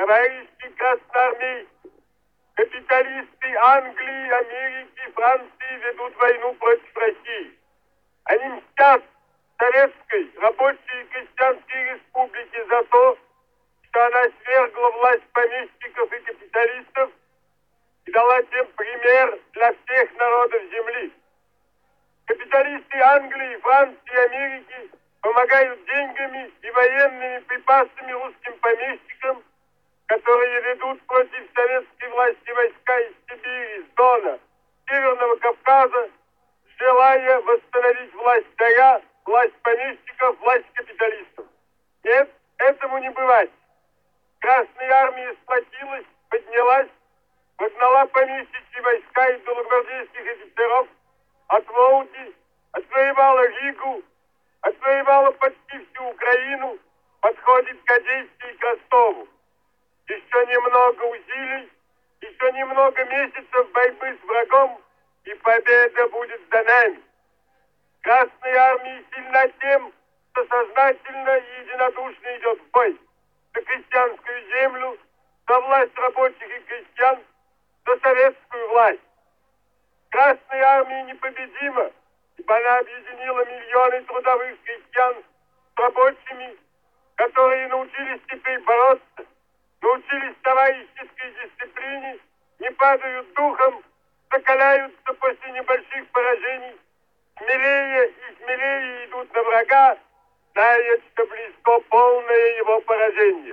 Товарищи красноармейцы, капиталисты Англии, Америки, Франции ведут войну против России. Они мстят Советской Рабочей и Крестьянской Республике за то, что она свергла власть помещиков и капиталистов и дала тем пример для всех народов земли. Капиталисты Англии, Франции и Америки помогают деньгами и военными припасами русским помещикам, которые ведут против советской власти войска из Сибири, с Дона, Северного Кавказа, желая восстановить власть царя, власть помещиков, власть капиталистов. Нет, этому не бывать. Красная армия сплотилась, поднялась, вогнала помещичьи войска и белогвардейских офицеров от Волги, отвоевала Ригу, отвоевала почти всю Украину, подходит к Одессе и к Ростову. Еще немного усилий, еще немного месяцев борьбы с врагом, и победа будет за нами. Красная армия сильна тем, что сознательно и единодушно идет в бой за крестьянскую землю, за власть рабочих и крестьян, за советскую власть. Красная армия непобедима, ибо она объединила миллионы трудовых крестьян с рабочими, которые научились теперь бороться, научились товарищеской дисциплине, не падают духом, закаляются после небольших поражений, смелее и смелее идут на врага, зная, что близко полное его поражение.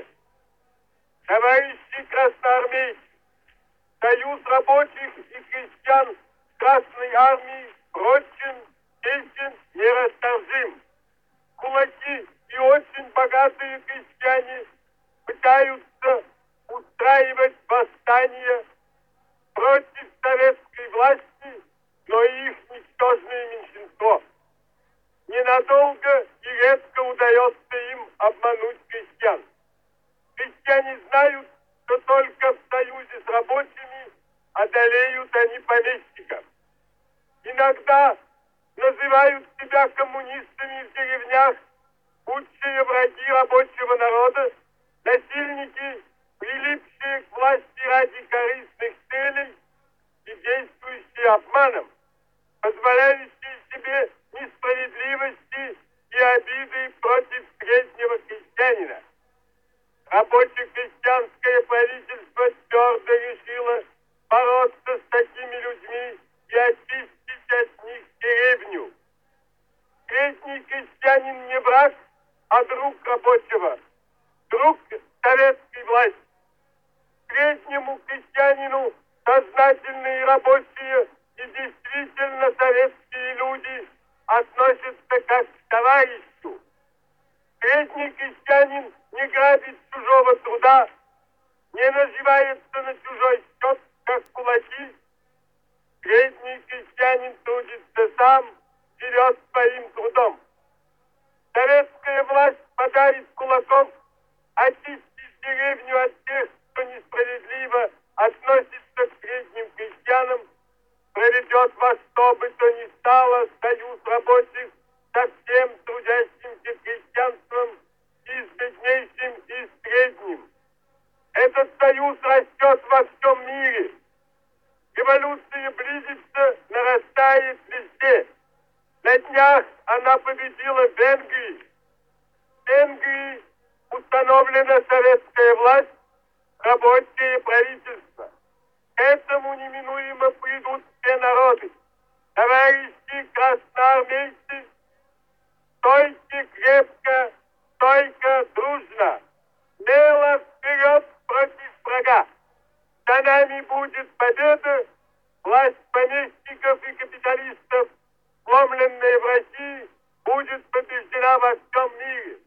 Товарищи красноармейцы, союз рабочих и крестьян Красной армии прочен, честен, нерасторжим. Кулаки и очень богатые крестьяне пытаются устраивать восстание против советской власти, но их ничтожное меньшинство. Ненадолго и редко удается им обмануть крестьян. Крестьяне знают, что только в союзе с рабочими одолеют они помещиков. Иногда называют себя коммунистами в деревнях худшие враги рабочего народа, насильники, прилипшие к власти ради корыстных целей и действующие обманом, позволяющие себе несправедливости и обиды против среднего крестьянина. Рабоче-крестьянское правительство твердо решило бороться с такими людьми и очистить от них деревню. Средний крестьянин не враг, а друг рабочего, друг советской власти. Среднему крестьянину сознательные рабочие и действительно советские люди относятся как к товарищу. Средний крестьянин не грабит чужого труда, не наживается на чужой счет, как кулаки. Средний крестьянин трудится сам, живет своим трудом. Советская власть подарит кулаков очистить деревню от тех, кто несправедливо относится к средним крестьянам, проведет во что бы то ни стало союз рабочих со всем трудящимся крестьянством, и с беднейшим, и с средним. Этот союз растет во всем мире. Революция близится, нарастает везде. На днях она победила в Венгрии. В Венгрии установлена советская власть, рабочее правительство. К этому неминуемо придут все народы. Товарищи красноармейцы, стойте крепко, стойко, дружно. Смело вперед против врага. За нами будет победа, власть помещиков и капиталистов, сломленная в России, будет побеждена во всем мире.